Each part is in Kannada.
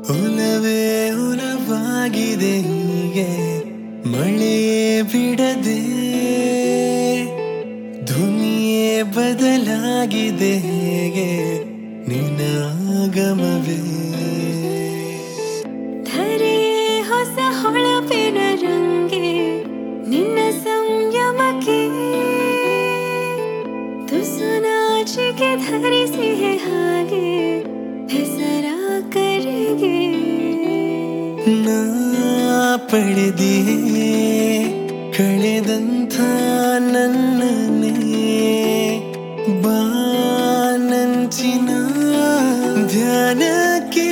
ಒಲವೇ ಒಲವಾಗಿದೆ ಹೀಗೆ ಮಳೆಯೇ ಬಿಡದೆ ಧ್ವನಿಯೇ ಬದಲಾಗಿದೆ ಹೇಗೆ ನಿನ್ನ ಆಗಮವೇ ಧರೆಯೇ ಹೊಸ ಹೊಳಪಿನ ರಂಗೆ ನಿನ್ನ ಸಂಯಮಕ್ಕೆ ತುಸು ನಾಚಿಕೆ ಧರಿಸಿ ಹಾಗೆ ಹೆಸರ ಕರೆಗೆ ನಾ ಪಡೆದಿಯೇ ಕಳೆದಂಥ ನನ್ನನ್ನೇ ಬಾನಂಚಿನ ಧ್ಯಾನಕ್ಕೆ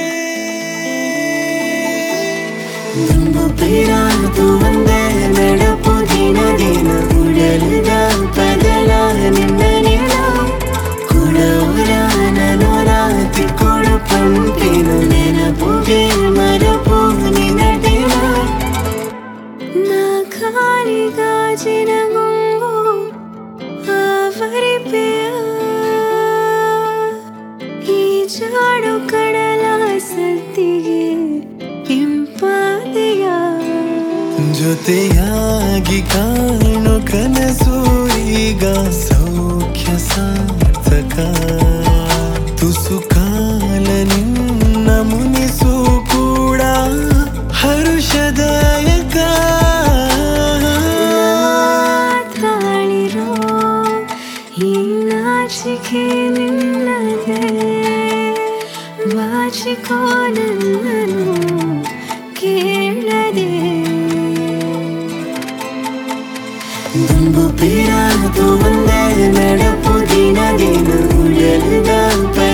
ತುಂಬು ಬಿರಾದು ಒಂದೇ ನಡಪು ದಿನ ದಿನ ಉಡಲದ ಬದಲ ನಿನ್ನ ನೆಲ ಕೊಡವರ ನನ್ನೊರ ತಿಕ್ಕೊಡು ಪಂಪಿನ ನೆನಪುಗೆ ಮರಪು ನಿನ್ನ ಡೆಲ ನಾ ಖಾಲಿ ಗಾಜಿನ ಗುಂಗು ಆವರಿಪೆಯ ಈ ಜಾಡು ಕಡಲ ಸದ್ದಿಗೆ ಇಂಪಾದೆಯ ಜೊತೆಯಾಗಿ ಕಾಣು ಕನಸು ಈಗ ಸೌಖ್ಯ ಸಾರ್ಥಕ ತುಸು ಕಾಲ ನಿನ್ನ ಮುನಿಸು ಕೂಡ ಹರುಷದಾಯಕ ತಾಳಿರೋ ಈ ನಾಚಿಕೆ ನಿನ್ನದೆ ಬಾಚಿಕೋ ನನ್ನನು ಕೇಳದೆ ದುಂಬು ಬಿರಾದು ಒಂದೇ ನಡಪು ದಿನ ದಿನ ಉಡಲದ